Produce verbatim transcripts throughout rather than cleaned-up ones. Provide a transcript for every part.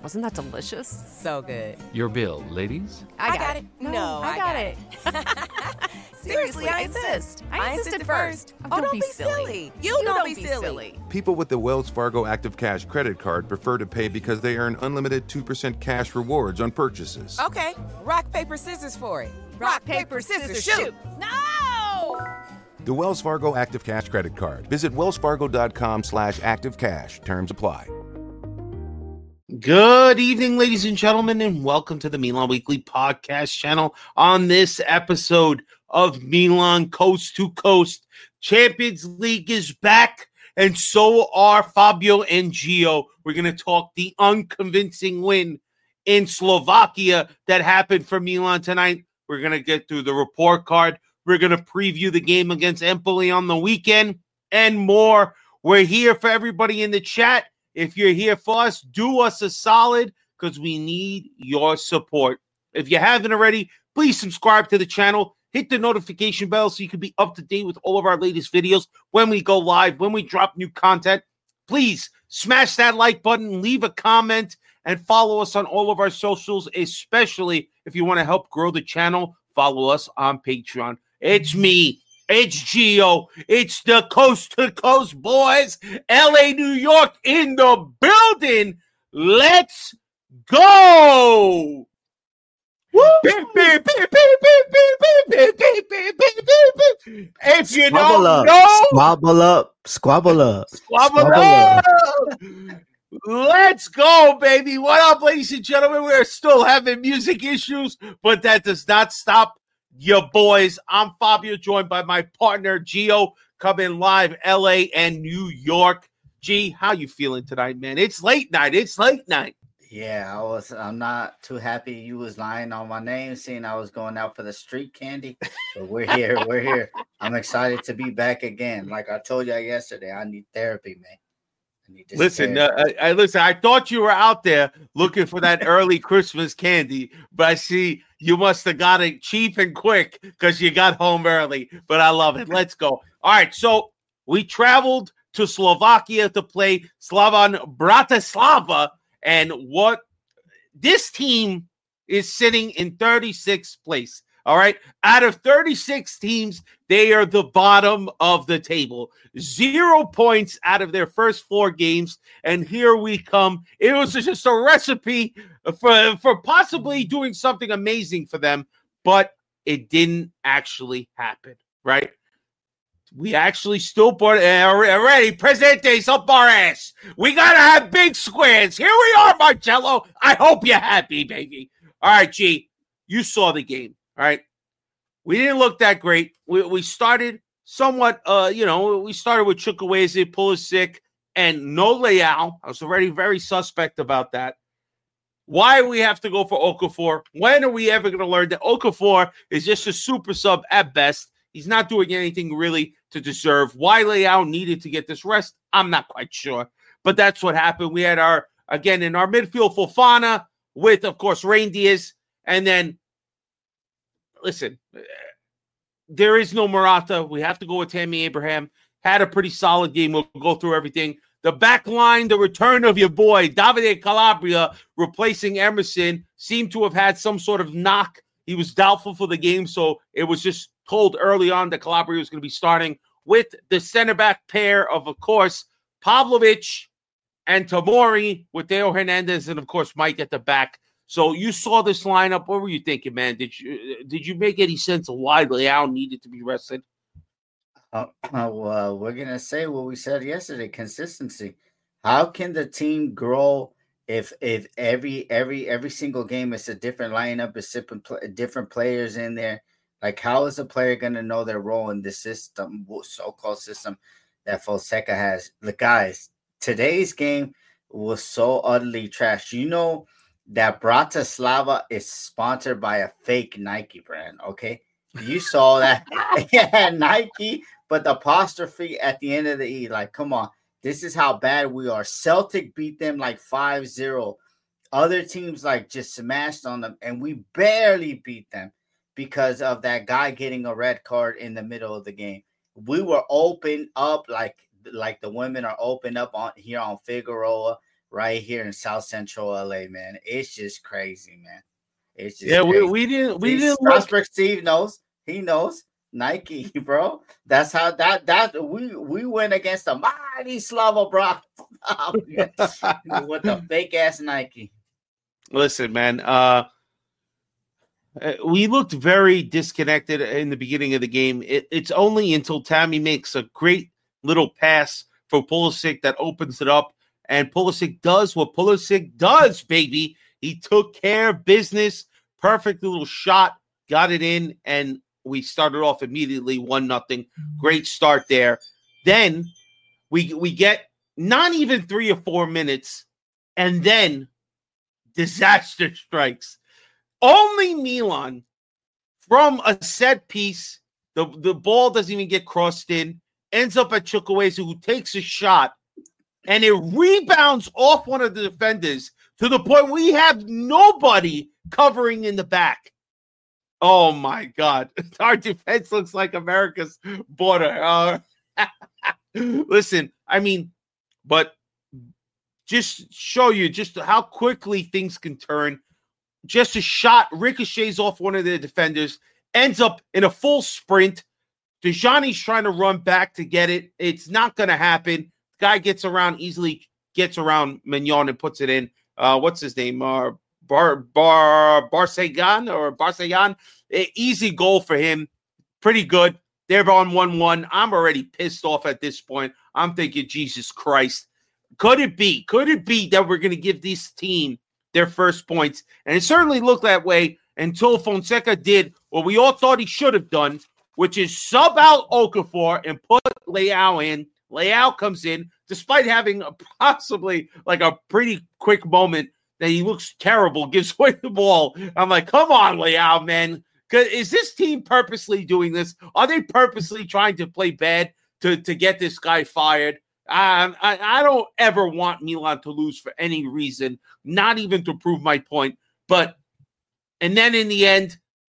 Wasn't that delicious? So good. Your bill, ladies? I got, I got it. it. No, No, I, I got, got it. Seriously, I insist. I insisted first. Oh, Oh, don't, be silly. You, don't, be silly. People with the Wells Fargo Active Cash credit card prefer to pay because they earn unlimited two percent cash rewards on purchases. Okay, rock, paper, scissors for it. Rock, paper, scissors, shoot. No! The Wells Fargo Active Cash credit card. Visit wellsfargo.com slash active cash. Terms apply. Good evening, ladies and gentlemen, and welcome to the Milan Weekly Podcast channel. On this episode of Milan Coast to Coast, Champions League is back, and so are Fabio and Gio. We're going to talk the unconvincing win in Slovakia that happened for Milan tonight. We're going to get through the report card. We're going to preview the game against Empoli on the weekend and more. We're here for everybody in the chat. If you're here for us, do us a solid because we need your support. If you haven't already, please subscribe to the channel. Hit the notification bell so you can be up to date with all of our latest videos when we go live, when we drop new content. Please smash that like button, leave a comment, and follow us on all of our socials, especially if you want to help grow the channel. Follow us on Patreon. It's me. It's Gio. It's the Coast to Coast boys. L A, New York in the building. Let's go. If you Squabble don't up, know, squabble up, squabble up, squabble up. Let's go, baby. What up, ladies and gentlemen? We're still having music issues, but that does not stop your boys. I'm Fabio, joined by my partner, Gio, coming live L A and New York. G, how you feeling tonight, man? It's late night. It's late night. Yeah, I was. I'm not too happy you was lying on my name, saying I was going out for the street candy. But we're here. We're here. I'm excited to be back again. Like I told you yesterday, I need therapy, man. I need this Listen, uh, therapy. I, I listen. I thought you were out there looking for that early Christmas candy, but I see you must have got it cheap and quick because you got home early. But I love it. Let's go. All right, so we traveled to Slovakia to play Slavan Bratislava. And what this team is sitting in thirty-sixth place. All right. Out of thirty-six teams, they are the bottom of the table. Zero points out of their first four games. And here we come. It was just a recipe for, for possibly doing something amazing for them, but it didn't actually happen. Right. We actually still put uh, already Presentes up our ass. We gotta have big squares. Here we are, Marcello. I hope you're happy, baby. All right, G, you saw the game. All right, we didn't look that great. We we started somewhat. Uh, you know, we started with Chukwueze, Pulisic, and no Leao. I was already very suspect about that. Why do we have to go for Okafor? When are we ever going to learn that Okafor is just a super sub at best? He's not doing anything really to deserve. Why Leao needed to get this rest, I'm not quite sure. But that's what happened. We had our, again, in our midfield, Fofana with, of course, Reindeers. And then, listen, there is no Morata. We have to go with Tammy Abraham. Had a pretty solid game. We'll go through everything. The back line, the return of your boy, Davide Calabria, replacing Emerson, seemed to have had some sort of knock. He was doubtful for the game, so it was just told early on that Calabria was going to be starting with the center back pair of, of course, Pavlovic and Tomori with Theo Hernandez and, of course, Mike at the back. So you saw this lineup. What were you thinking, man? Did you did you make any sense of why Leao needed to be rested? Uh, uh, well, we're gonna say what we said yesterday: consistency. How can the team grow if if every every every single game is a different lineup, is different players in there? Like, how is a player going to know their role in this system, so-called system that Fonseca has? Look, guys, today's game was so utterly trash. You know that Bratislava is sponsored by a fake Nike brand, okay? You saw that. Yeah, Nike, but the apostrophe at the end of the E. Like, come on. This is how bad we are. Celtic beat them like five zero. Other teams, like, just smashed on them, and we barely beat them because of that guy getting a red card in the middle of the game. We were open up like like the women are open up on here on Figueroa. right here in South Central L A, man. It's just crazy, man. It's just yeah. crazy. We, we didn't we See, didn't look. Prospect Steve knows. He knows Nike, bro. That's how that that we we went against the mighty Slava, bro. With the fake ass Nike. Listen, man. Uh, we looked very disconnected in the beginning of the game. It, it's only until Tammy makes a great little pass for Pulisic that opens it up, and Pulisic does what Pulisic does, baby. He took care of business. Perfect little shot, got it in, and we started off immediately one nothing. Great start there. Then we we get not even three or four minutes, and then disaster strikes. Only Milan, from a set piece, the, the ball doesn't even get crossed in, ends up at Chukwueze, who takes a shot, and it rebounds off one of the defenders to the point we have nobody covering in the back. Oh, my God. Our defense looks like America's border. Uh, listen, I mean, but just show you just how quickly things can turn. Just a shot ricochets off one of the defenders, ends up in a full sprint. Dejani's trying to run back to get it. It's not going to happen. Guy gets around easily, gets around Mignon and puts it in. Uh, what's his name? Uh, Bar Bar Barsegan or Barsegan. Easy goal for him. Pretty good. They're on one one. I'm already pissed off at this point. I'm thinking, Jesus Christ. Could it be? Could it be that we're going to give this team their first points? And it certainly looked that way until Fonseca did what we all thought he should have done, which is sub out Okafor and put Leao in. Leao comes in, despite having a possibly like a pretty quick moment that he looks terrible, gives away the ball. I'm like, come on, Leao, man. Is this team purposely doing this? Are they purposely trying to play bad to, to get this guy fired? Um, I, I don't ever want Milan to lose for any reason, not even to prove my point. But, and then in the end,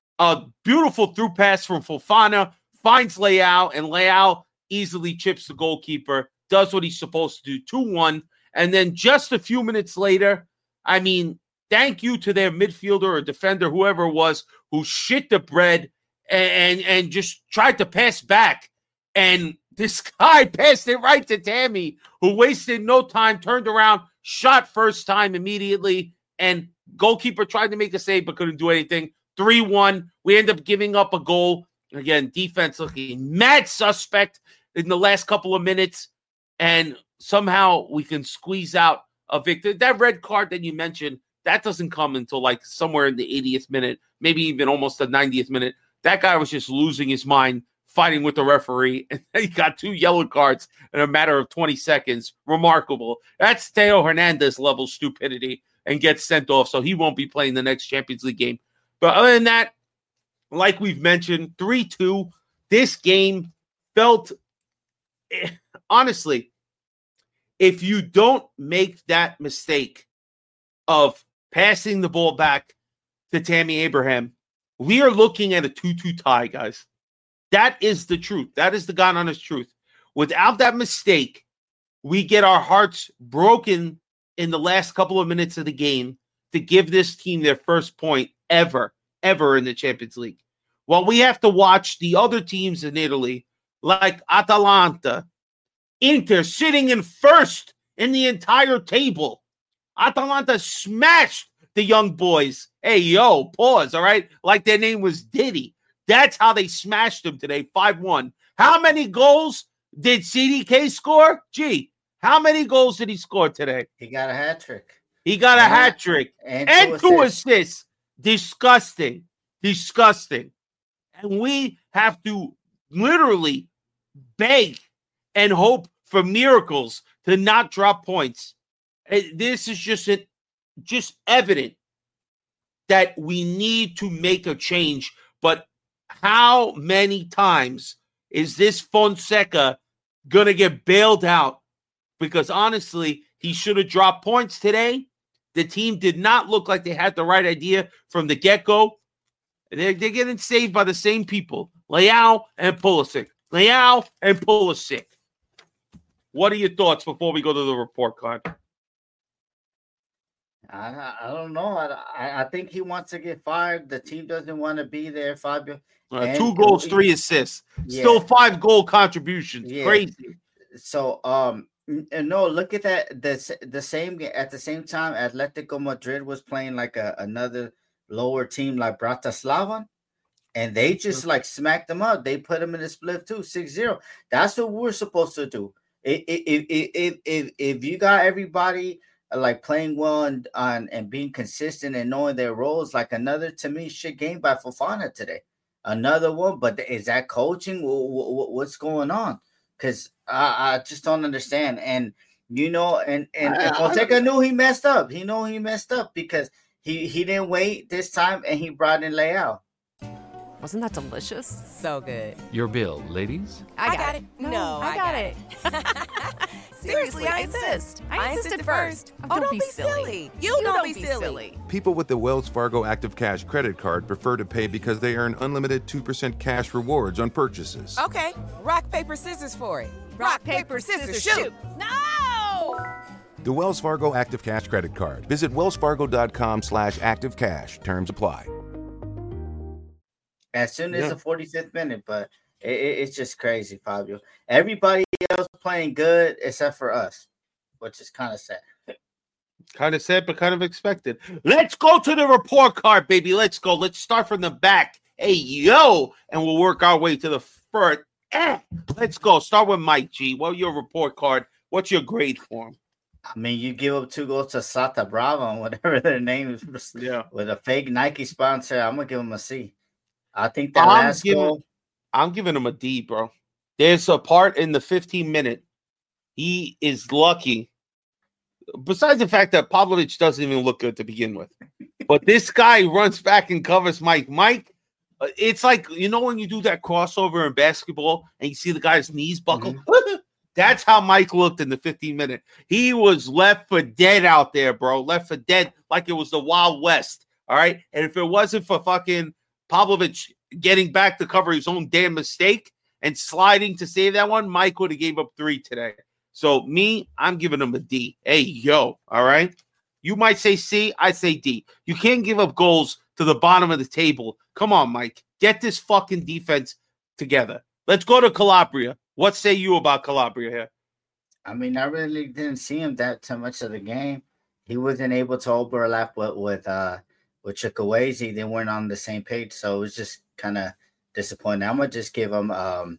a beautiful through pass from Fofana finds Leao, and Leao easily chips the goalkeeper, does what he's supposed to do, two one. And then just a few minutes later, I mean, thank you to their midfielder or defender, whoever it was, who shit the bread and, and, and just tried to pass back. And this guy passed it right to Tammy, who wasted no time, turned around, shot first time immediately, and goalkeeper tried to make a save but couldn't do anything. three one. We end up giving up a goal. Again, defense looking mad suspect in the last couple of minutes, and somehow we can squeeze out a victory. That red card that you mentioned, that doesn't come until like somewhere in the eightieth minute, maybe even almost the ninetieth minute. That guy was just losing his mind, fighting with the referee, and he got two yellow cards in a matter of twenty seconds. Remarkable. That's Theo Hernandez level stupidity, and gets sent off, so he won't be playing the next Champions League game. But other than that, like we've mentioned, three two, this game felt, eh, honestly, if you don't make that mistake of passing the ball back to Tammy Abraham, we are looking at a two two tie, guys. That is the truth. That is the God honest truth. Without that mistake, we get our hearts broken in the last couple of minutes of the game to give this team their first point ever, ever in the Champions League. While we have to watch the other teams in Italy, like Atalanta, Inter sitting in first in the entire table. Atalanta smashed the young boys. Hey, yo, pause, all right? Like their name was Diddy. That's how they smashed them today, five one. How many goals did C D K score? Gee, how many goals did he score today? He got a hat trick. He got and, a hat trick. And, And two two assists. assists. Disgusting. Disgusting. And we have to literally beg and hope for miracles to not drop points. This is just a, just evident that we need to make a change. But how many times is this Fonseca going to get bailed out? Because honestly, he should have dropped points today. The team did not look like they had the right idea from the get-go. They're, they're getting saved by the same people, Leao and Pulisic. Leao and Pulisic. What are your thoughts before we go to the report card? I, I don't know. I, I think he wants to get fired. The team doesn't want to be there, Fabio. Uh, two goals, three assists. Yeah. Still five goal contributions. Yeah. Crazy. So, um, no, look at that. The, the same at the same time, Atletico Madrid was playing like a, another lower team like Bratislava, and they just like smacked them up. They put them in a split too, six zero. That's what we're supposed to do. If if if if, if you got everybody like playing well and on and being consistent and knowing their roles, like another to me shit game by Fofana today, another one. But is that coaching? What's going on? Because I, I just don't understand. And you know, and and, and Fonseca knew he messed up. He knew he messed up because he he didn't wait this time and he brought in Leao. Wasn't that delicious? So good. Your bill, ladies. I got, I got it. it. No, no, I, I got, got it. it. Seriously, I insist. I insisted first. Oh, don't, don't be silly. silly. You, you don't, don't be silly. silly. People with the Wells Fargo Active Cash credit card prefer to pay because they earn unlimited two percent cash rewards on purchases. Okay, rock, paper, scissors for it. Rock, rock paper, scissors, shoot. shoot. No! The Wells Fargo Active Cash credit card. Visit wellsfargo.com slash active cash. Terms apply. As soon as yeah. the forty-fifth minute, but it, it, it's just crazy, Fabio. Everybody else playing good except for us, which is kind of sad. Kind of sad, but kind of expected. Let's go to the report card, baby. Let's go. Let's start from the back. Hey, yo, and we'll work our way to the front. Eh. Let's go. Start with Mike G. What's your report card? What's your grade for him? I mean, you give up two goals to Sata Bravo and whatever their name is. Yeah. With a fake Nike sponsor, I'm going to give him a C. I think that I'm last giving, goal. I'm giving him a D, bro. There's a part in the fifteen minute. He is lucky. Besides the fact that Pavlovic doesn't even look good to begin with. But this guy runs back and covers Mike. Mike, it's like, you know, when you do that crossover in basketball and you see the guy's knees buckle? Mm-hmm. That's how Mike looked in the fifteen minute. He was left for dead out there, bro. Left for dead like it was the Wild West. All right. And if it wasn't for fucking Pavlovic getting back to cover his own damn mistake and sliding to save that one, Mike would have gave up three today. So me, I'm giving him a D. Hey, yo, all right? You might say C, I say D. You can't give up goals to the bottom of the table. Come on, Mike. Get this fucking defense together. Let's go to Calabria. What say you about Calabria here? I mean, I really didn't see him that too much of the game. He wasn't able to overlap with, with uh with Chukwueze. They weren't on the same page, so it was just kind of disappointing. I'm gonna just give him, um,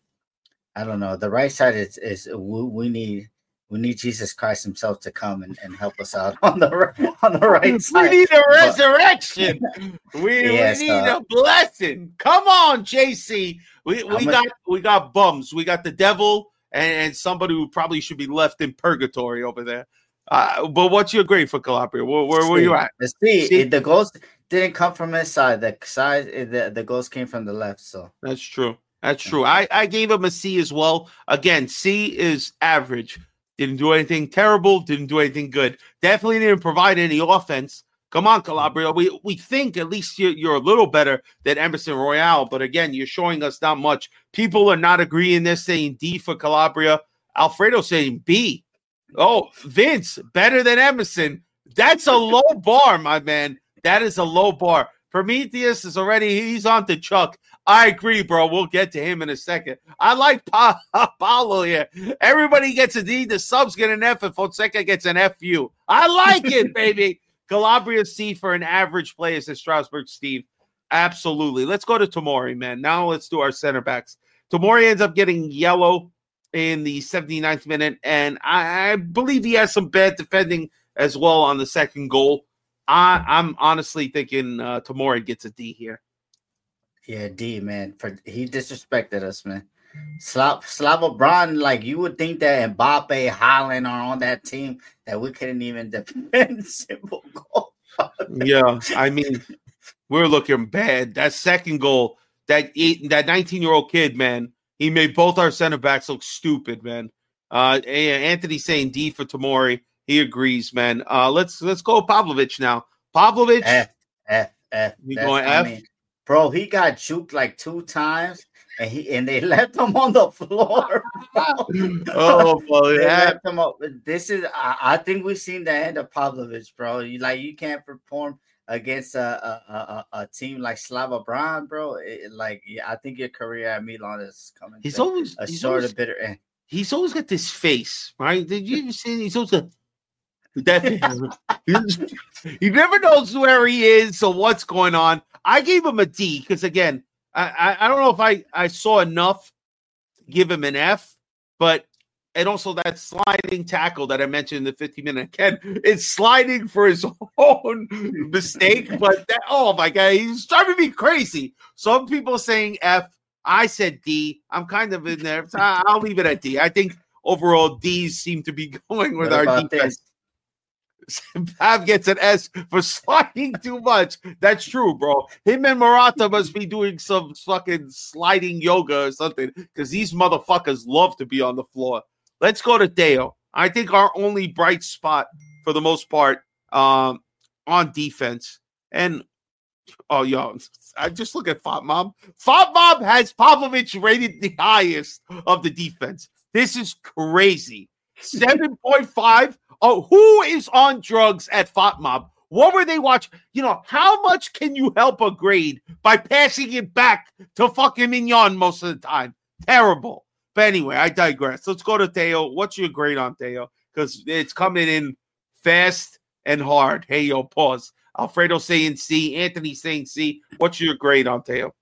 I don't know. The right side is is we, we need we need Jesus Christ Himself to come and, and help us out on the on the right side. We need a resurrection. we, yes, we need uh, a blessing. Come on, J C. We we I'm got a, we got bums. We got the devil and, and somebody who probably should be left in purgatory over there. Uh, but what's your grade for Calabria? Where, where were you at? See, See? The goals didn't come from his side. The side, the, the goals came from the left. So that's true. That's true. I, I gave him a C as well. Again, C is average. Didn't do anything terrible. Didn't do anything good. Definitely didn't provide any offense. Come on, Calabria. We we think at least you're, you're a little better than Emerson Royale. But again, you're showing us not much. People are not agreeing. They're saying D for Calabria. Alfredo saying B. Oh, Vince, better than Emerson. That's a low bar, my man. That is a low bar. Prometheus is already, he's on to Chuck. I agree, bro. We'll get to him in a second. I like pa- Paulo here. Everybody gets a D. The subs get an F, and Fonseca gets an F U. I like it, baby. Calabria C for an average player, says Strasburg Steve. Absolutely. Let's go to Tomori, man. Now let's do our center backs. Tomori ends up getting yellow in the seventy-ninth minute, and I, I believe he has some bad defending as well on the second goal. I, I'm honestly thinking uh, Tomori gets a D here. Yeah, D, man. For he disrespected us, man. Slav Slava Bron, like you would think that Mbappe, Haaland are on that team that we couldn't even defend simple goal. Yeah, I mean, we're looking bad. That second goal, that eight, that nineteen-year-old kid, man. He made both our center backs look stupid, man. Uh, Anthony saying D for Tomori. He agrees, man. Uh, let's let's go Pavlovic now. Pavlovic. F, F, F. You going F? I mean, bro, he got juked like two times, and he and they left him on the floor. Oh, well, They yeah. left him up. This is, I, I think we've seen the end of Pavlovich, bro. You like you can't perform against a a, a, a team like Slava Bran, bro. It, like yeah, I think your career at Milan is coming. He's to always a he's sort always, of bitter end. he's always got this face, right? Did you ever see? He's always got that face. He never knows where he is or what's going on. I gave him a D because again, I, I I don't know if I I saw enough to give him an F, but. And also that sliding tackle that I mentioned in the fifty minute. Ken, it's sliding for his own mistake, but that, oh my God, he's driving me crazy. Some people saying F. I said D. I'm kind of in there. So I'll leave it at D. I think overall D's seem to be going with What our about defense. Pav gets an S for sliding too much. That's true, bro. Him and Murata must be doing some fucking sliding yoga or something because these motherfuckers love to be on the floor. Let's go to Deo. I think our only bright spot for the most part um, on defense. And, oh, yo, I just look at Fatmob. Fatmob has Pavlovich rated the highest of the defense. This is crazy. seven point five. Oh, who is on drugs at Fatmob? What were they watching? You know, how much can you help a grade by passing it back to fucking Mignon most of the time? Terrible. But anyway, I digress. Let's go to Theo. What's your grade on Theo? Because it's coming in fast and hard. Hey, yo, pause. Alfredo saying C. Anthony saying C. What's your grade on Theo?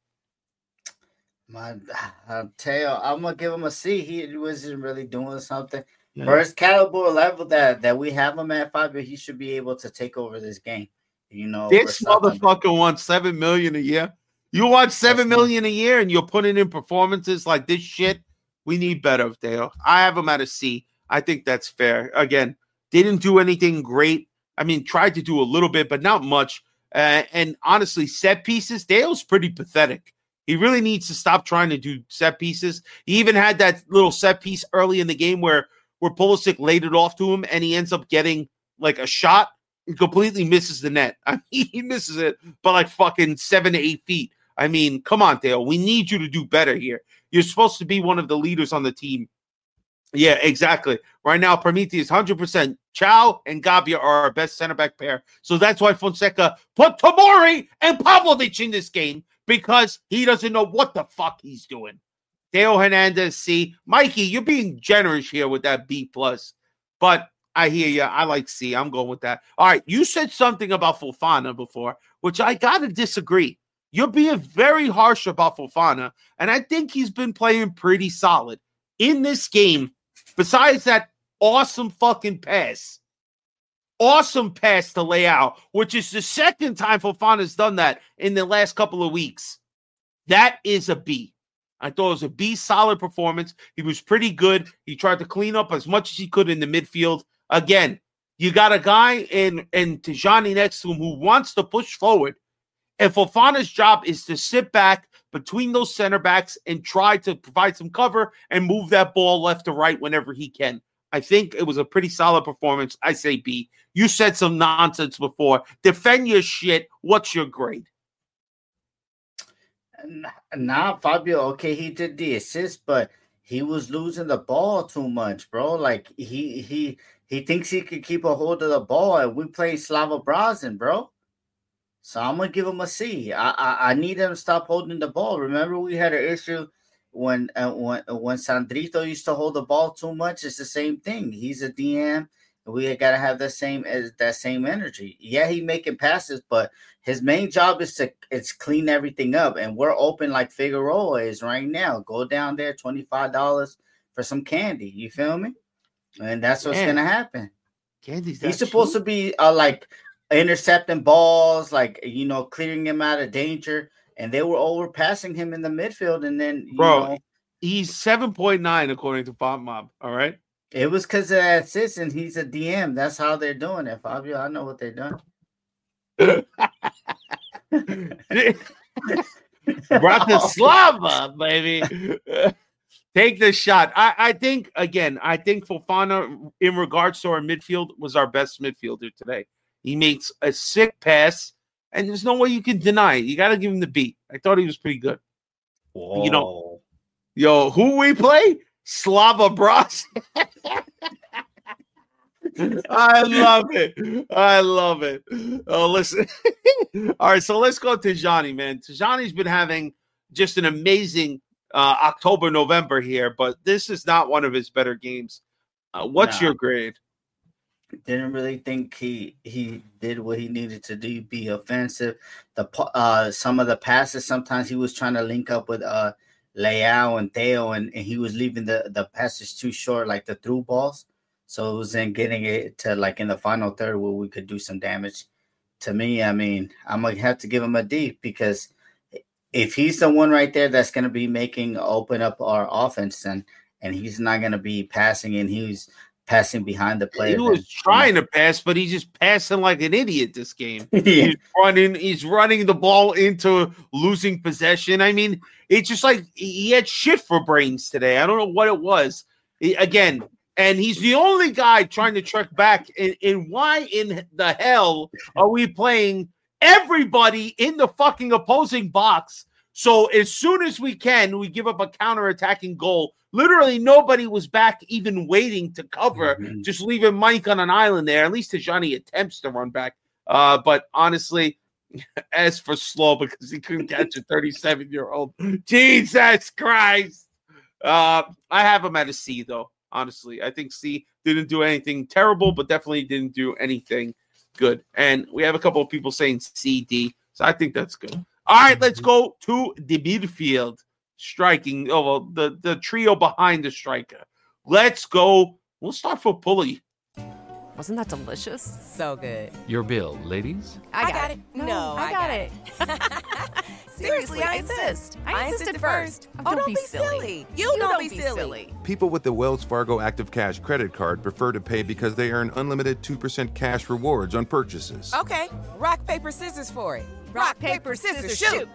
My uh, Theo, I'm gonna give him a C. He wasn't really doing something. Yeah. First caliber level that that we have him at five, but he should be able to take over this game. You know, This or something. motherfucker wants seven million a year. You want seven That's million a year, and you're putting in performances like this shit. We need better, Theo. I have him at a C. I think that's fair. Again, didn't do anything great. I mean, tried to do a little bit, but not much. Uh, and honestly, set pieces, Dale's pretty pathetic. He really needs to stop trying to do set pieces. He even had that little set piece early in the game where, where Pulisic laid it off to him, and he ends up getting like a shot and completely misses the net. I mean, he misses it by like fucking seven to eight feet. I mean, come on, Dale. We need you to do better here. You're supposed to be one of the leaders on the team. Yeah, exactly. Right now, Prometheus, one hundred percent. Chow and Gabia are our best center back pair. So that's why Fonseca put Tomori and Pavlovich in this game because he doesn't know what the fuck he's doing. Theo Hernandez, C. Mikey, you're being generous here with that B plus. But I hear you. I like C. I'm going with that. All right. You said something about Fofana before, which I got to disagree. You're being very harsh about Fofana, and I think he's been playing pretty solid. In this game, besides that awesome fucking pass, awesome pass to lay out, which is the second time Fofana's done that in the last couple of weeks, that is a B. I thought it was a B solid performance. He was pretty good. He tried to clean up as much as he could in the midfield. Again, you got a guy in, in Tijani next to him who wants to push forward. And Fofana's job is to sit back between those center backs and try to provide some cover and move that ball left to right whenever he can. I think it was a pretty solid performance. I say B. You said some nonsense before. Defend your shit. What's your grade? Nah, Fabio, okay, he did the assist, but he was losing the ball too much, bro. Like, he he he thinks he could keep a hold of the ball, and we play Slava Brazin, bro. So I'm gonna give him a C. I, I I need him to stop holding the ball. Remember, we had an issue when uh, when when Sandrito used to hold the ball too much. It's the same thing. He's a D M. We gotta have that same as that same energy. Yeah, he making passes, but his main job is to it's clean everything up. And we're open like Figueroa is right now. Go down there, twenty five dollars for some candy. You feel me? And that's what's Man. gonna happen. Candy's He's supposed to be uh, like. intercepting balls, like, you know, clearing him out of danger, and they were overpassing him in the midfield. And then, you Bro, know, he's seven point nine according to Bomb Mob. All right. it was because of that assist, and he's a D M. That's how they're doing it, Fabio. I know what they're doing. Bratislava, baby. Take the shot. I, I think, again, I think Fofana, in regards to our midfield, was our best midfielder today. He makes a sick pass, and there's no way you can deny it. You got to give him the beat. I thought he was pretty good. Whoa. You know, Yo, who we play? Slava Bros. I love it. I love it. Oh, listen. All right, so let's go to Johnny, man. Johnny's been having just an amazing uh, October, November here, but this is not one of his better games. Uh, what's Nah. your grade? Didn't really think he he did what he needed to do, be offensive. The uh, some of the passes, sometimes he was trying to link up with uh, Leao and Theo, and, and he was leaving the, the passes too short, like the through balls. So it was in getting it to like in the final third where we could do some damage. To me, I mean, I'm going to have to give him a D because if he's the one right there that's going to be making open up our offense and, and he's not going to be passing and he's passing behind the player. He was then, trying to pass, but he's just passing like an idiot this game. yeah. He's running, he's running the ball into losing possession. I mean, it's just like he had shit for brains today. I don't know what it was. He, again, and he's the only guy trying to track back. And, and why in the hell are we playing everybody in the fucking opposing box? So as soon as we can, we give up a counter-attacking goal. Literally nobody was back even waiting to cover, mm-hmm. just leaving Mike on an island there. At least Tijani attempts to run back. Uh, but honestly, as for slow, because he couldn't catch a thirty-seven-year-old. Jesus Christ. Uh, I have him at a C, though. Honestly, I think C didn't do anything terrible, but definitely didn't do anything good. And we have a couple of people saying C, D, so I think that's good. All right, let's go to the midfield. Striking, oh, well, the, the trio behind the striker. Let's go. We'll start for Pulley. Wasn't that delicious? So good. Your bill, ladies. I, I got, got it. it. No, I, I got, got it. Seriously, I insist. I insisted first. Oh, don't, don't be silly. silly. You, you don't, don't be silly. silly. People with the Wells Fargo Active Cash credit card prefer to pay because they earn unlimited two percent cash rewards on purchases. Okay, rock, paper, scissors for it. Rock, rock paper, scissors, shoot. shoot.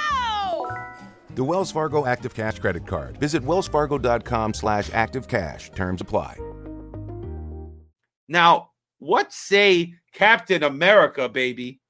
No! The Wells Fargo Active Cash credit card. Visit wellsfargo.com slash active cash. Terms apply. Now, what say Captain America, baby?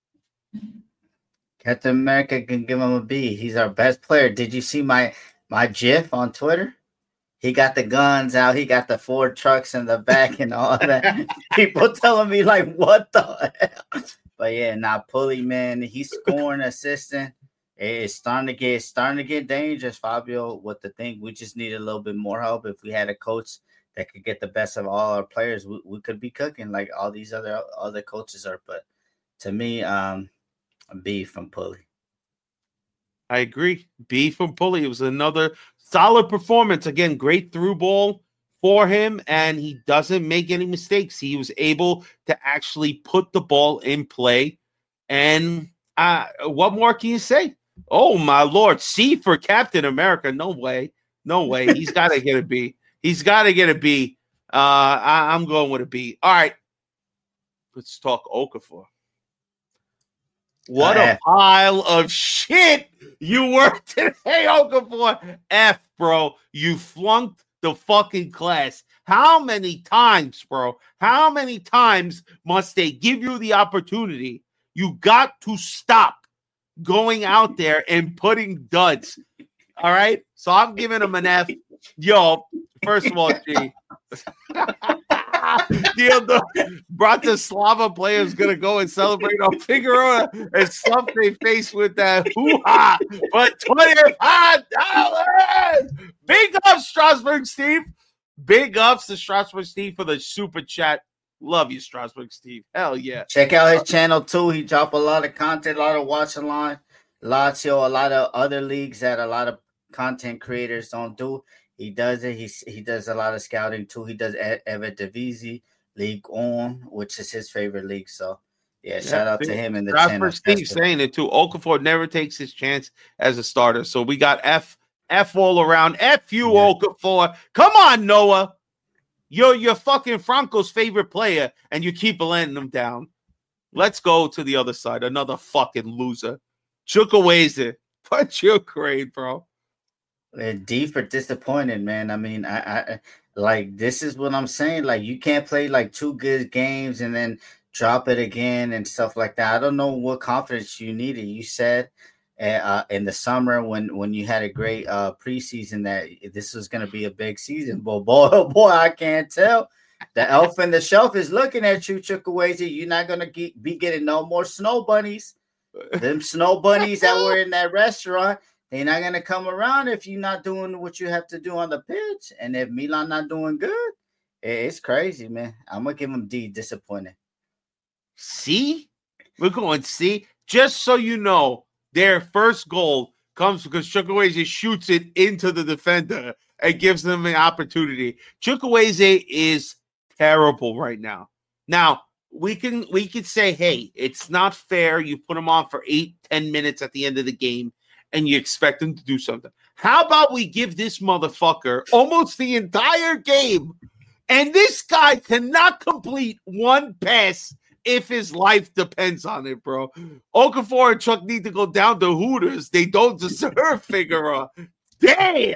Captain America can give him a B. He's our best player. Did you see my my GIF on Twitter? He got the guns out. He got the Ford trucks in the back and all that. People telling me like, what the hell? But yeah, now Pulley, man, he's scoring, assisting. It's starting to get starting to get dangerous, Fabio. With the thing, we just need a little bit more help. If we had a coach that could get the best of all our players, we, we could be cooking like all these other other coaches are. But to me, um, a B from Pulley. I agree. B from Pulley. It was another solid performance. Again, great through ball for him, and he doesn't make any mistakes. He was able to actually put the ball in play. And uh, what more can you say? Oh, my Lord. C for Captain America. No way. No way. He's got to get a B. He's got to get a B. Uh, I, I'm going with a B. All right. Let's talk Okafor. What a pile of shit you were today, Okafor. F, bro. You flunked the fucking class. How many times, bro? How many times must they give you the opportunity? You got to stop going out there and putting duds. All right? So I'm giving him an F. Yo, first of all, G. the Bratislava player is going to go and celebrate on Figueroa and stuff their face with that hoo-ha for twenty-five dollars. Big ups, Strasburg Steve. Big ups to Strasburg Steve for the super chat. Love you, Strasburg Steve. Hell yeah. Check out his channel, too. He dropped a lot of content, a lot of watch along. Lazio, a lot of other leagues that a lot of content creators don't do. He does it. He, he does a lot of scouting, too. He does Eredivisie, League On, which is his favorite league. So, yeah, yeah shout out to him in the channel. Steve saying it, too. Okafor never takes his chance as a starter. So, we got F, F all around. F you, yeah. Okafor. Come on, Noah. You're, you're fucking Franco's favorite player, and you keep letting him down. Let's go to the other side. Another fucking loser. Chukwueze. What's your grade, bro? D for disappointed, man. I mean, I, I like this is what I'm saying. Like, you can't play like two good games and then drop it again and stuff like that. I don't know what confidence you needed. You said uh, in the summer when, when you had a great uh, preseason that this was going to be a big season. But boy, oh boy, I can't tell. The elf in the shelf is looking at you, Chukwueze. You're not going to get, be getting no more snow bunnies. Them snow bunnies that were in that restaurant, they're not going to come around if you're not doing what you have to do on the pitch. And if Milan not doing good, it's crazy, man. I'm going to give them D, disappointed. See? We're going C. Just so you know, their first goal comes because Chukwueze shoots it into the defender and gives them an opportunity. Chukwueze is terrible right now. Now, we can we could say, hey, it's not fair. You put him on for eight, ten minutes at the end of the game, and you expect him to do something. How about we give this motherfucker almost the entire game, and this guy cannot complete one pass if his life depends on it, bro. Okafor and Chuck need to go down to Hooters. They don't deserve Figueroa. Damn.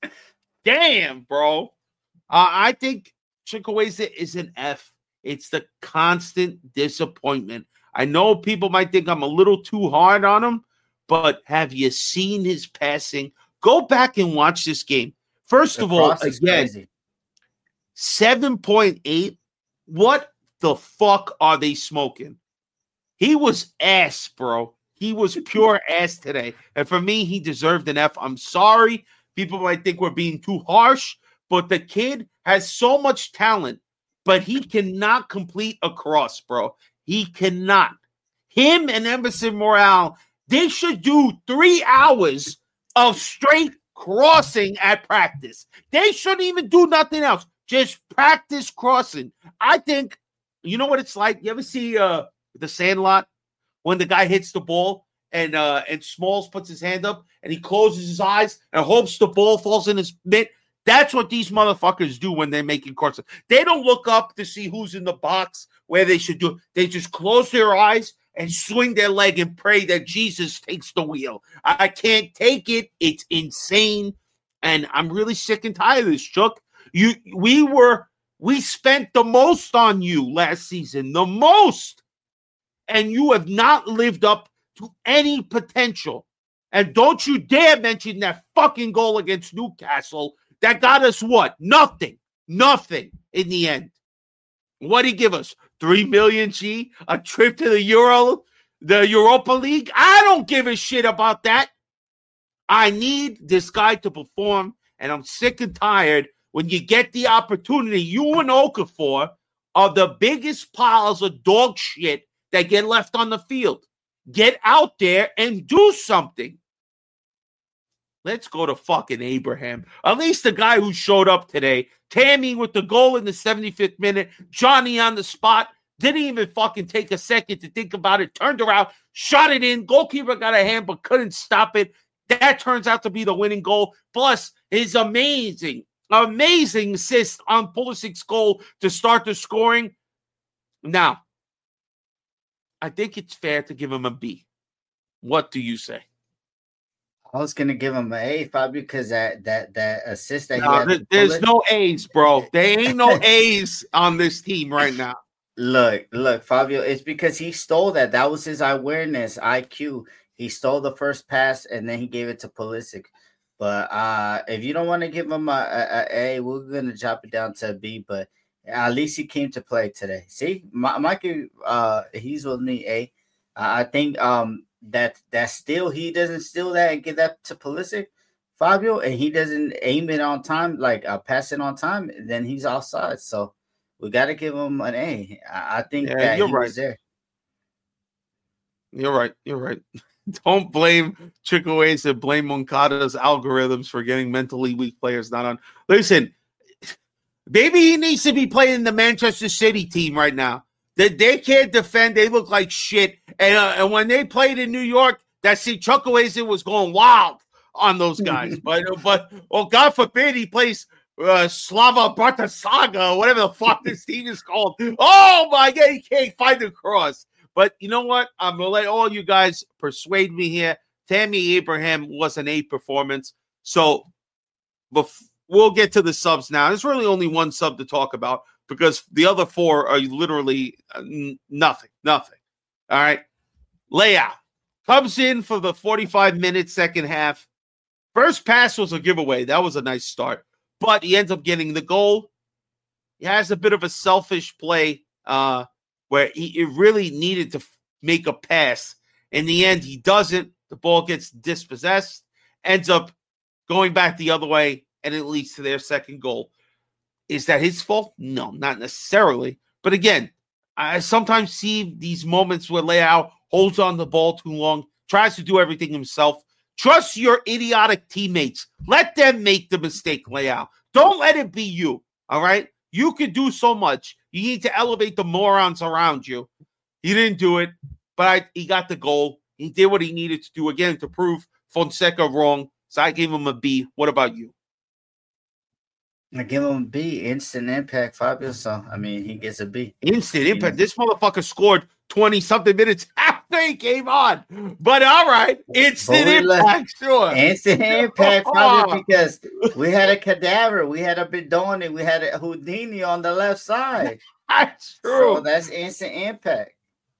Damn, bro. Uh, I think Chukwueze is an F. It's the constant disappointment. I know people might think I'm a little too hard on him, but have you seen his passing? Go back and watch this game. First The of all, cross is again, crazy. seven point eight. What the fuck are they smoking? He was ass, bro. He was pure ass today. And for me, he deserved an F. I'm sorry. People might think we're being too harsh, but the kid has so much talent, but he cannot complete a cross, bro. He cannot. Him and Emerson Morale, they should do three hours of straight crossing at practice. They shouldn't even do nothing else. Just practice crossing. I think, you know what it's like? You ever see uh, The Sandlot when the guy hits the ball and uh, and Smalls puts his hand up and he closes his eyes and hopes the ball falls in his mitt? That's what these motherfuckers do when they're making crossing. They don't look up to see who's in the box, where they should do. They just close their eyes and swing their leg and pray that Jesus takes the wheel. I can't take it. It's insane. And I'm really sick and tired of this, Chuck. You, we were, we spent the most on you last season, the most. And you have not lived up to any potential. And don't you dare mention that fucking goal against Newcastle that got us what? Nothing. Nothing in the end. What did he give us? Three million G? A trip to the Euro, the Europa League? I don't give a shit about that. I need this guy to perform, and I'm sick and tired when you get the opportunity. You and Okafor are the biggest piles of dog shit that get left on the field. Get out there and do something. Let's go to fucking Abraham. At least the guy who showed up today. Tammy with the goal in the seventy-fifth minute. Johnny on the spot. Didn't even fucking take a second to think about it. Turned around, shot it in. Goalkeeper got a hand but couldn't stop it. That turns out to be the winning goal. Plus his amazing, amazing assist on Pulisic's goal to start the scoring. Now, I think it's fair to give him a B. What do you say? I was gonna give him an A, Fabio, because that that that assist that no, he had there, there's no A's, bro. There ain't no A's on this team right now. Look, look, Fabio, it's because he stole that. That was his awareness, I Q. He stole the first pass and then he gave it to Pulisic. But uh, if you don't want to give him a, a, a A, we're gonna drop it down to a B. But at least he came to play today. See, Ma- Mikey, uh, he's with me. A, uh, I think um. that that still he doesn't steal that and give that to Pulisic, Fabio, and he doesn't aim it on time, like uh, pass it on time, then he's offside. So we got to give him an A. I, I think yeah, that you're he right. was there. You're right. You're right. Don't blame Chukwueze, blame Moncada's algorithms for getting mentally weak players not on. Listen, maybe he needs to be playing the Manchester City team right now. They, they can't defend. They look like shit. And, uh, and when they played in New York, that see Chukwueze was going wild on those guys. but, but well, God forbid he plays uh, Slava Bratislava or whatever the fuck this team is called. Oh, my God, he can't find the cross. But you know what? I'm going to let all you guys persuade me here. Tammy Abraham was an A performance. So bef- we'll get to the subs now. There's really only one sub to talk about, because the other four are literally uh, n- nothing, nothing. All right. Leao Comes in for the forty-five minute second half. First pass was a giveaway. That was a nice start. But he ends up getting the goal. He has a bit of a selfish play uh, where he, he really needed to f- make a pass. In the end, he doesn't. The ball gets dispossessed, ends up going back the other way, and it leads to their second goal. Is that his fault? No, not necessarily. But again, I sometimes see these moments where Leao holds on the ball too long, tries to do everything himself. Trust your idiotic teammates. Let them make the mistake, Leao. Don't let it be you, all right? You can do so much. You need to elevate the morons around you. He didn't do it, but I, he got the goal. He did what he needed to do, again, to prove Fonseca wrong. So I gave him a B. What about you? I give him a B. Instant impact, Fabio. So, I mean, he gets a B. Instant impact. This motherfucker scored twenty-something minutes after he came on. But all right, instant impact, sure. Instant impact, Fabio, because we had a cadaver. We had a Bidoni. We had a Houdini on the left side. That's true. So that's instant impact.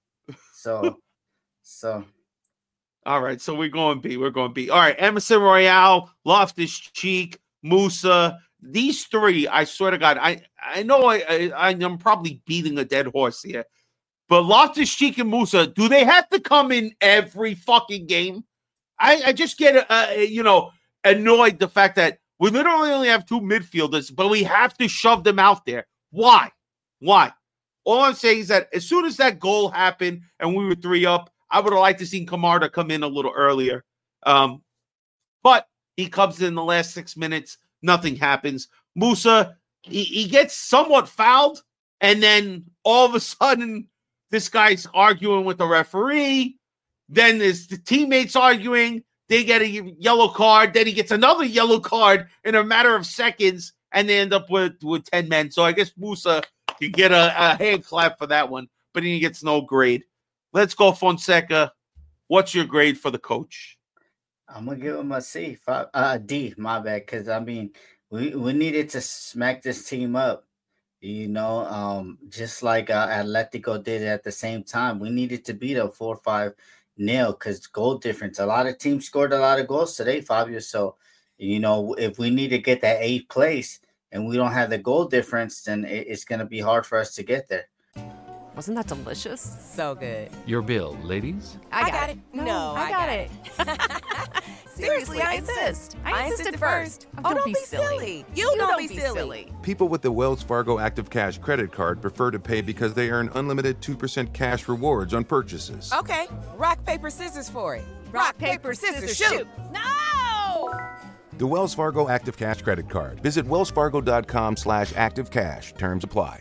So, so. All right, so we're going B. We're going B. All right, Emerson Royale, Loftus-Cheek, Musa. These three, I swear to God, I, I know I, I, I'm probably beating a dead horse here, but Loftus-Cheek and Musa, do they have to come in every fucking game? I, I just get, uh, you know, annoyed the fact that we literally only have two midfielders, but we have to shove them out there. Why? Why? All I'm saying is that as soon as that goal happened and we were three up, I would have liked to see Kamara come in a little earlier. Um, but he comes in the last six minutes. Nothing happens. Musa, he, he gets somewhat fouled, and then all of a sudden, this guy's arguing with the referee. Then there's the teammates arguing. They get a yellow card. Then he gets another yellow card in a matter of seconds, and they end up with, with ten men. So I guess Musa can get a, a hand clap for that one, but he gets no grade. Let's go, Fonseca. What's your grade for the coach? I'm gonna give him a C, five, uh, D. My bad, because I mean, we, we needed to smack this team up, you know, um, just like uh, Atletico did at the same time. We needed to beat a four five nil because goal difference. A lot of teams scored a lot of goals today, Fabio. So, you know, if we need to get that eighth place and we don't have the goal difference, then it, it's gonna be hard for us to get there. Wasn't that delicious? So good. Your bill, ladies. I got, I got it. it. No, no, I, I got, got it. it. Seriously, I insist. I insisted first. Oh, Oh, don't don't be be silly. silly. You, You don't, don't be be silly. silly. People with the Wells Fargo Active Cash credit card prefer to pay because they earn unlimited two percent cash rewards on purchases. Okay, rock, paper, scissors for it. Rock, paper, scissors, shoot. No! The Wells Fargo Active Cash credit card. Visit wellsfargo.com slash active cash. Terms apply.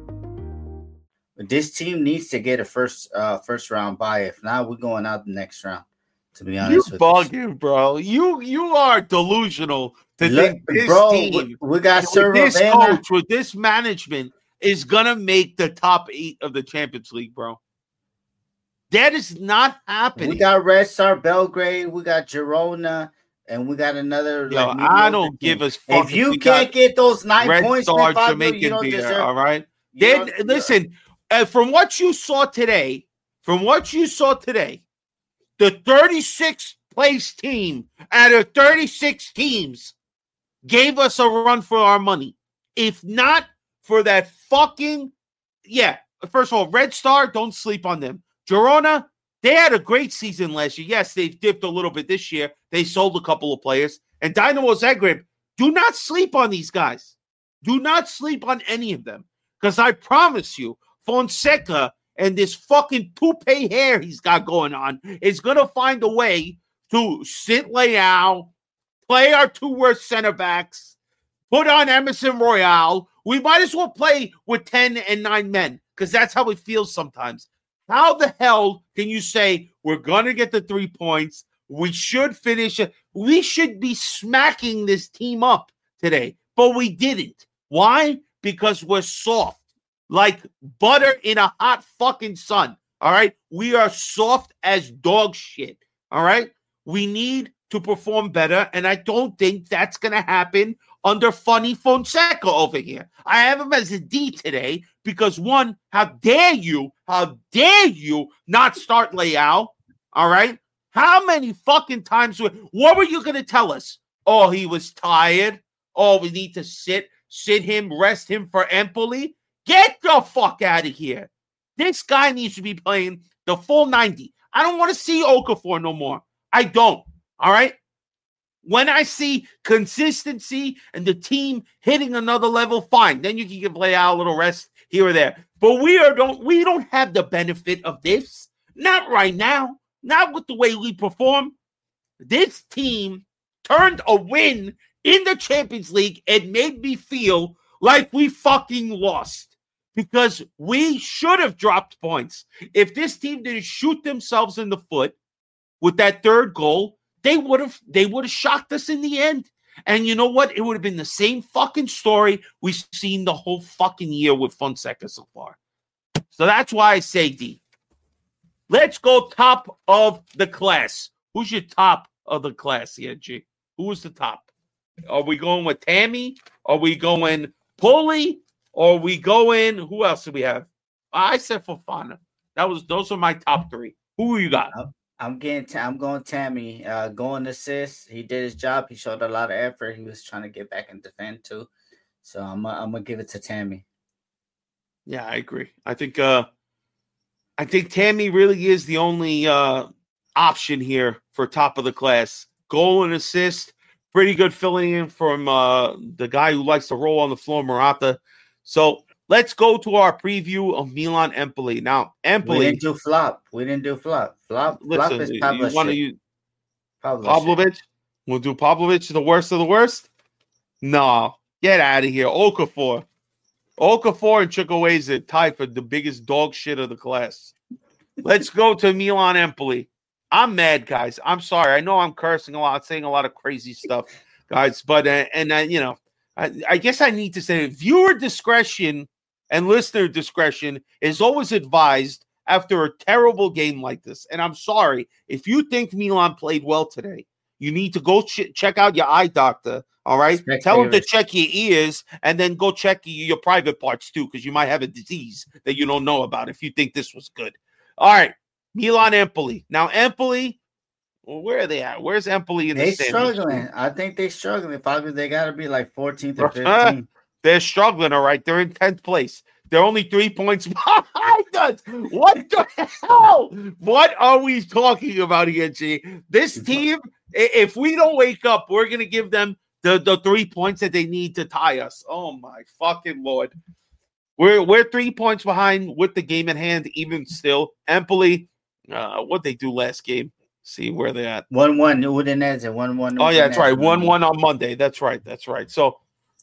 This team needs to get a first uh, first round bye. If not, we're going out the next round. To be honest, You with bugging, bro. You you are delusional to Look, think this bro, team, we, we got with Sir this Ravenna. coach, with this management, is gonna make the top eight of the Champions League, bro. That is not happening. We got Red Star Belgrade. We got Girona. And we got another. Yo, like, I don't team. give a If fuck. you we can't got get those nine Red points, Star man, Fabio, Jamaican you don't beer, deserve. all right? you Then don't- listen, uh, from what you saw today, from what you saw today, the thirty-sixth place team out of thirty-six teams gave us a run for our money. If not for that fucking, yeah, first of all, Red Star, don't sleep on them. Girona, they had a great season last year. Yes, they've dipped a little bit this year. They sold a couple of players. And Dynamo Zagreb, do not sleep on these guys. Do not sleep on any of them. Because I promise you, Fonseca and this fucking toupee hair he's got going on is going to find a way to sit Leao, play our two worst center backs, put on Emerson Royale. We might as well play with ten and nine men because that's how it feels sometimes. How the hell can you say we're going to get the three points? We should finish it. We should be smacking this team up today, but we didn't. Why? Because we're soft, like butter in a hot fucking sun. All right. We are soft as dog shit. All right. We need to perform better. And I don't think that's going to happen under Funny Fonseca over here. I have him as a D today because one, how dare you, how dare you not start Leao? All right. How many fucking times were, what were you going to tell us? Oh, he was tired. Oh, we need to sit, sit him, rest him for Empoli. Get the fuck out of here. This guy needs to be playing the full ninety. I don't want to see Okafor no more. I don't. All right? When I see consistency and the team hitting another level, fine. Then you can give Leao a little rest here or there. But we are don't we don't have the benefit of this. Not right now. Not with the way we perform. This team turned a win in the Champions League and made me feel like we fucking lost. Because we should have dropped points. If this team didn't shoot themselves in the foot with that third goal, they would have they would have shocked us in the end. And you know what? It would have been the same fucking story we've seen the whole fucking year with Fonseca so far. So that's why I say D. Let's go top of the class. Who's your top of the class here, G? Who was the top? Are we going with Tammy? Are we going Pulley? Or are we going? Who else do we have? I said Fofana. That was those are my top three. Who you got? I'm getting. I'm going Tammy. Uh, going assist. He did his job. He showed a lot of effort. He was trying to get back and defend too. So I'm. Uh, I'm gonna give it to Tammy. Yeah, I agree. I think. Uh, I think Tammy really is the only uh, option here for top of the class. Goal and assist. Pretty good filling in from uh, the guy who likes to roll on the floor, Morata. So let's go to our preview of Milan Empoli. Now, Empoli. We didn't do flop. We didn't do flop. Flop, listen, flop is Pavlovic. You want to use Pavlovic? We'll do Pavlovic, the worst of the worst? No. Get out of here. Okafor. Okafor and Chukwueze tied for the biggest dog shit of the class. Let's go to Milan Empoli. I'm mad, guys. I'm sorry. I know I'm cursing a lot, saying a lot of crazy stuff, guys. But, uh, and, uh, you know, I, I guess I need to say viewer discretion and listener discretion is always advised after a terrible game like this. And I'm sorry. If you think Milan played well today, you need to go ch- check out your eye doctor, all right? Check Tell him to check your ears and then go check your private parts too, because you might have a disease that you don't know about if you think this was good. All right, Milan Empoli. Now, Empoli, well, where are they at? Where's Empoli in they the standings? They're struggling. I think they're struggling. Probably they got to be like fourteenth or fifteenth. They're struggling, all right? They're in tenth place. They're only three points behind us. What the hell? What are we talking about here, G? This team, if we don't wake up, we're going to give them the, the three points that they need to tie us. Oh, my fucking Lord. We're we're three points behind with the game at hand, even still. Empoli, uh, what they do last game? See where they're at. one one Udinese, one one. Oh, yeah, that's right. one one on Monday. That's right. That's right. So,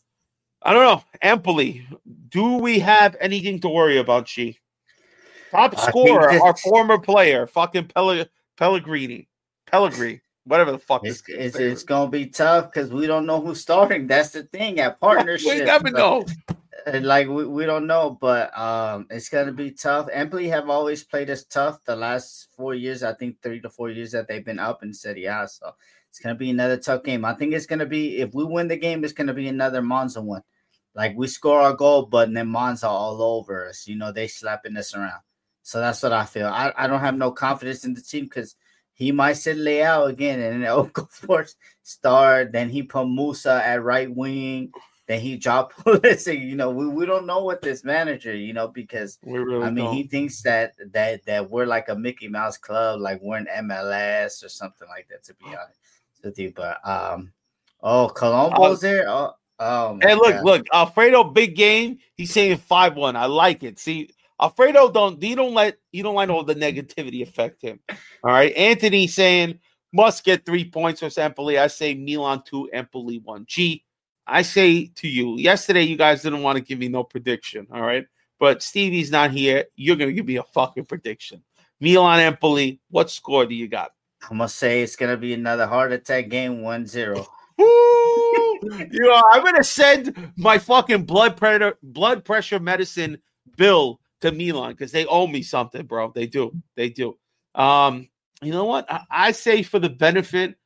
I don't know. Empoli, do we have anything to worry about, G? Top scorer, this, our former player, fucking Pelle, Pellegrini. Pellegrini, whatever the fuck. It's, it's, it's going to be tough because we don't know who's starting. That's the thing at partnership. We never but, know. Like, we, we don't know, but um, it's going to be tough. Empoli have always played us tough the last four years. I think three to four years that they've been up in Serie A. So it's going to be another tough game. I think it's going to be, if we win the game, it's going to be another Monza one. Like, we score our goal, but then Monza all over us. You know, they slapping us around. So that's what I feel. I, I don't have no confidence in the team because he might sit Leao again and then Okafor start. Then he put Musa at right wing. Then he dropped Pulisic. You know, we, we don't know what this manager, you know, because, really I mean, don't. he thinks that, that that we're like a Mickey Mouse club, like we're in M L S or something like that, to be honest with you. But, um, oh, Colombo's uh, there? Oh. Oh, hey, look, God. look, Alfredo, big game. He's saying five one. I like it. See, Alfredo, don't he don't let you don't let all the negativity affect him. All right. Anthony saying must get three points for Empoli. I say Milan two, Empoli one. G, I say to you, yesterday you guys didn't want to give me no prediction. All right. But Stevie's not here. You're gonna give me a fucking prediction. Milan Empoli, what score do you got? I'm gonna say it's gonna be another heart attack game, one zero. You know, I'm gonna send my fucking blood pressure blood pressure medicine bill to Milan because they owe me something, bro. They do, they do. Um, you know what? I, I say for the benefit,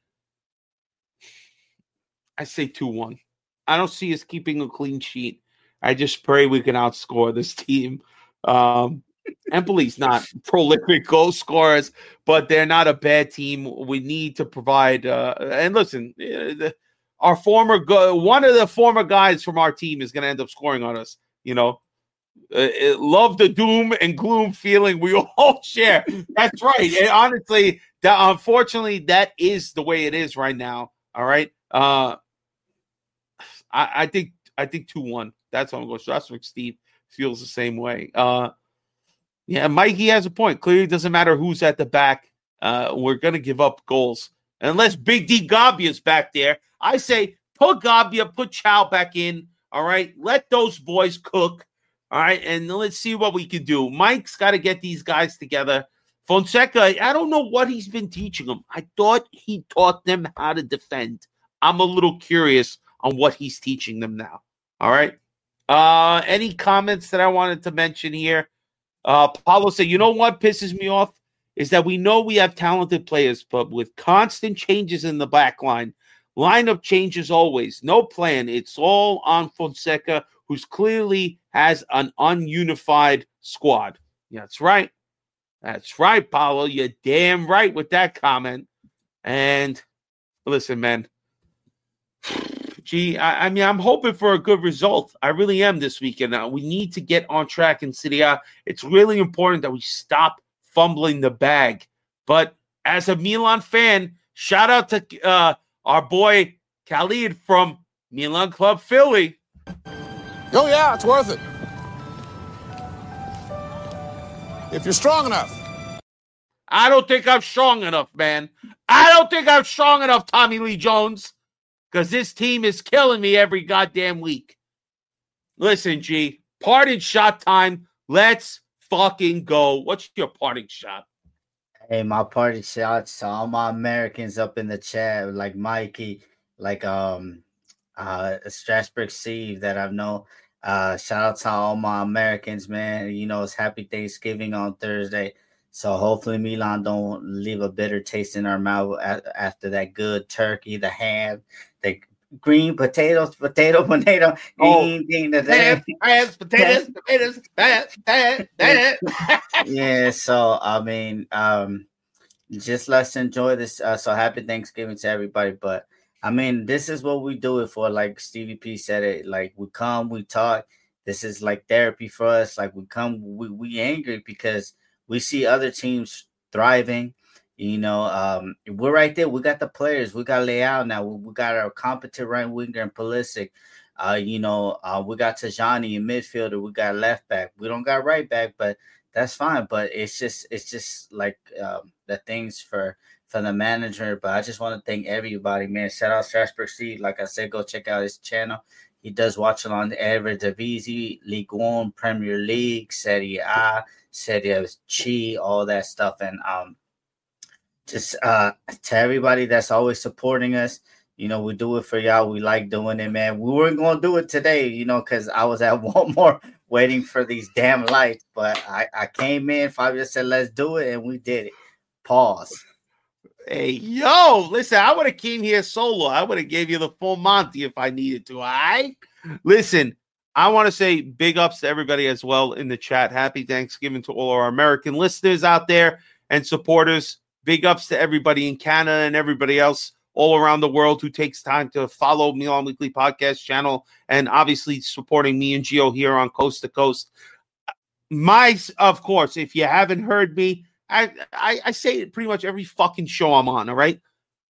I say two one. I don't see us keeping a clean sheet. I just pray we can outscore this team. Um, Empoli's not prolific goal scorers, but they're not a bad team. We need to provide. Uh, and listen, uh, our former go- one of the former guys from our team is going to end up scoring on us. You know, uh, love the doom and gloom feeling we all share. That's right. And honestly, that, unfortunately, that is the way it is right now. All right. Uh, I, I think I think two one. That's how I'm going. Strasburg Steve feels the same way. Uh, yeah, Mikey has a point. Clearly, it doesn't matter who's at the back. Uh, we're going to give up goals unless Big D Gabia's back there. I say put Gabia, put Chow back in. All right, let those boys cook. All right, and let's see what we can do. Mike's got to get these guys together. Fonseca, I don't know what he's been teaching them. I thought he taught them how to defend. I'm a little curious on what he's teaching them now. All right. Uh, any comments that I wanted to mention here? Uh, Paulo said, you know what pisses me off is that we know we have talented players, but with constant changes in the back line, lineup changes always, no plan. It's all on Fonseca, who's clearly has an ununified squad. Yeah, that's right. That's right, Paulo. You're damn right with that comment. And listen, man. Gee, I, I mean, I'm hoping for a good result. I really am this weekend. Uh, we need to get on track in Serie A. It's really important that we stop fumbling the bag. But as a Milan fan, shout out to uh, our boy Khalid from Milan Club Philly. Oh, yeah, it's worth it. If you're strong enough. I don't think I'm strong enough, man. I don't think I'm strong enough, Tommy Lee Jones. Because this team is killing me every goddamn week. Listen, G, parting shot time. Let's fucking go. What's your parting shot? Hey, my parting shots to all my Americans up in the chat, like Mikey, like um, uh, Strasburg Steve that I've known. Uh, shout out to all my Americans, man. You know, it's Happy Thanksgiving on Thursday. So hopefully Milan don't leave a bitter taste in our mouth after that good turkey, the ham, the green potatoes, potato, potato, green, green, the ham, ham, potatoes, potatoes, that, that, that. Yeah, so I mean, um, just let's enjoy this. Uh, so happy Thanksgiving to everybody. But I mean, this is what we do it for. Like Stevie P said it. Like we come, we talk. This is like therapy for us. Like we come, we we angry because we see other teams thriving. You know, um, we're right there. We got the players. We got Leao now. We, we got our competent right winger and Pulisic. Uh, you know, uh, we got Tajani in midfielder. We got left back. We don't got right back, but that's fine. But it's just, it's just like um, the things for for the manager. But I just want to thank everybody, man. Shout out Strasburg Steve. Like I said, go check out his channel. He does watch along the Eredivisie, Ligue one, Premier League, Serie A, Serie C, all that stuff. And um, just uh, to everybody that's always supporting us, you know, we do it for y'all. We like doing it, man. We weren't going to do it today, you know, because I was at Walmart waiting for these damn lights. But I, I came in, Fabio said, let's do it, and we did it. Pause. Hey, yo, listen, I would have came here solo. I would have gave you the full Monty if I needed to, all right? Listen, I want to say big ups to everybody as well in the chat. Happy Thanksgiving to all our American listeners out there and supporters. Big ups to everybody in Canada and everybody else all around the world who takes time to follow Milan Weekly Podcast channel and obviously supporting me and Gio here on Coast to Coast. My, of course, if you haven't heard me, I, I, I say it pretty much every fucking show I'm on, all right?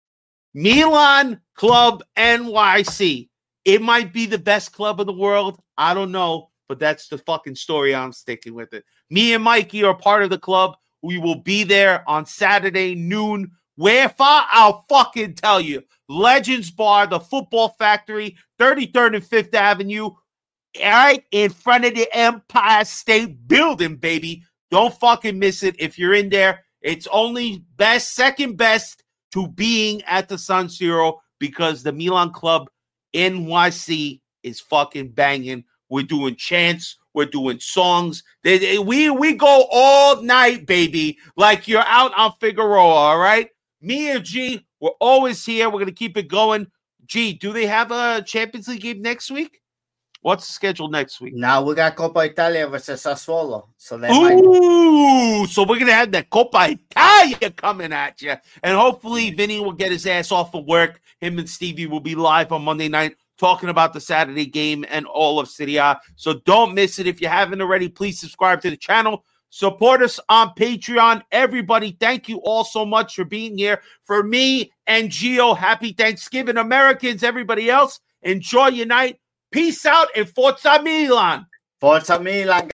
Milan Club N Y C. It might be the best club in the world. I don't know, but that's the fucking story. I'm sticking with it. Me and Mikey are part of the club. We will be there on Saturday noon. Where far? I'll fucking tell you. Legends Bar, the Football Factory, thirty-third and fifth Avenue, right in front of the Empire State Building, baby. Don't fucking miss it. If you're in there, it's only best, second best to being at the San Siro because the Milan Club N Y C is fucking banging. We're doing chants. We're doing songs. They, they, we, we go all night, baby, like you're out on Figueroa, all right? Me and G, we're always here. We're going to keep it going. G, do they have a Champions League game next week? What's the schedule next week? Now we got Copa Italia versus Sassuolo. So that Ooh, might... so we're gonna have that Copa Italia coming at you, and hopefully Vinny will get his ass off of work. Him and Stevie will be live on Monday night talking about the Saturday game and all of Serie A. So don't miss it. If you haven't already, please subscribe to the channel. Support us on Patreon. Everybody, thank you all so much for being here. For me and Gio, happy Thanksgiving. Americans, everybody else, enjoy your night. Peace out and Forza Milan. Forza Milan,